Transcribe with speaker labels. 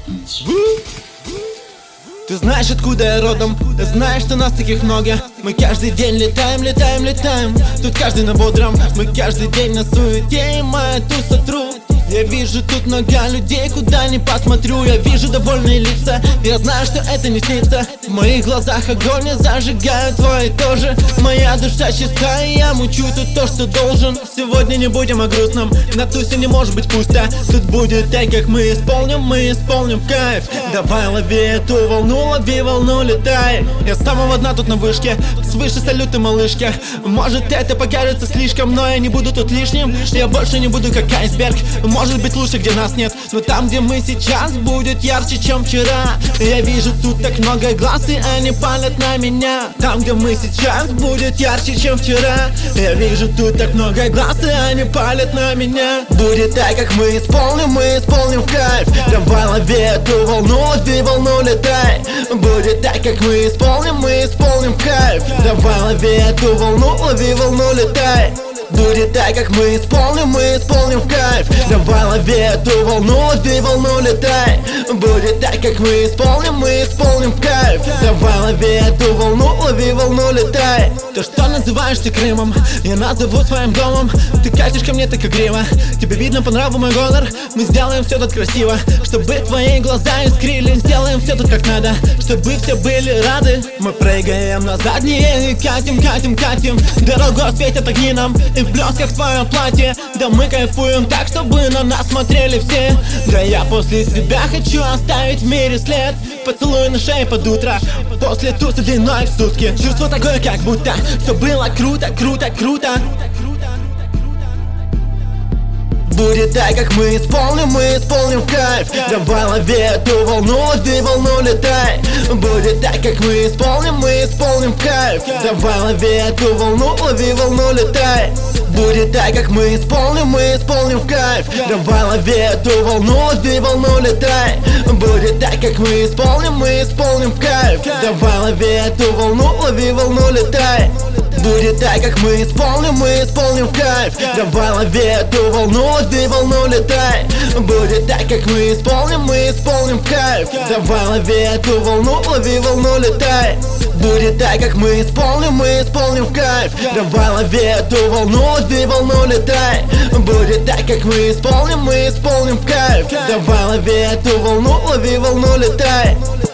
Speaker 1: Ты знаешь, откуда я родом, ты знаешь, что нас таких много. Мы каждый день летаем, летаем, летаем. Тут каждый на бодром, мы каждый день на суете. И моя туса тру. Я вижу тут много людей, куда ни посмотрю. Я вижу довольные лица, я знаю, что это не снится. В моих глазах огонь, я зажигаю твои тоже. Моя душа чиста, и я мучу тут то, что должен. Сегодня не будем о грустном, на тусе не может быть пусто. Тут будет так, как мы исполним в кайф. Давай лови эту волну, лови волну, летай. Я с самого дна тут на вышке, свыше салюты малышки. Может это покажется слишком, но я не буду тут лишним. Я больше не буду как айсберг. Может быть лучше, где нас нет, но там, где мы сейчас, будет ярче, чем вчера. Я вижу тут так много глаз, и они палят на меня. Там, где мы сейчас, будет ярче, чем вчера. Я вижу тут так много глаз, и они палят на меня. Будет так, как мы исполним в кайф. Давай лови эту волну, лови волну, летай. Будет так, как мы исполним в кайф. Давай лови эту волну, лови волну, летай. Будет так, как мы исполним в кайф. Давай лови эту волну, лови волну, летай. Будет так, как мы исполним в кайф. Давай лови эту волну, лови волну, летай. То, что называешь ты Крымом, я назову своим домом. Ты катишь ко мне так игриво, тебе видно по нраву мой гонор. Мы сделаем все тут красиво, чтобы твои глаза искрили. Сделаем все тут как надо, чтобы все были рады. Мы прыгаем на задние и катим, катим, катим. Дорогу светят огни нам, и в блесках твое платье. Да мы кайфуем так, чтобы на нас смотрели все. Да я после себя хочу оставить в мире след. Поцелуй на шее под утро, после тусы длиной в сутки. Чувство такое, как будто все было круто, круто, круто. Будет так, как мы исполним в кайф. Давай лови эту волну, лови волну, летай. Будет так, как мы исполним в кайф. Давай лови эту волну, лови волну, летай. Будет так, как мы исполним в кайф. Давай лови эту волну, лови волну, летай. Будет так, как мы исполним в кайф. Давай лови эту волну, лови волну, летай. Будет так, как мы исполним в кайф. Давай лови эту волну, лови волну, летай. Будет так, как мы исполним в кайф. Давай лови эту волну, лови волну, летай. Будет так, как мы исполним в кайф. Давай лови эту волну, лови волну, летай. Будет так, как мы исполним в кайф. Давай лови эту волну, лови волну, летай.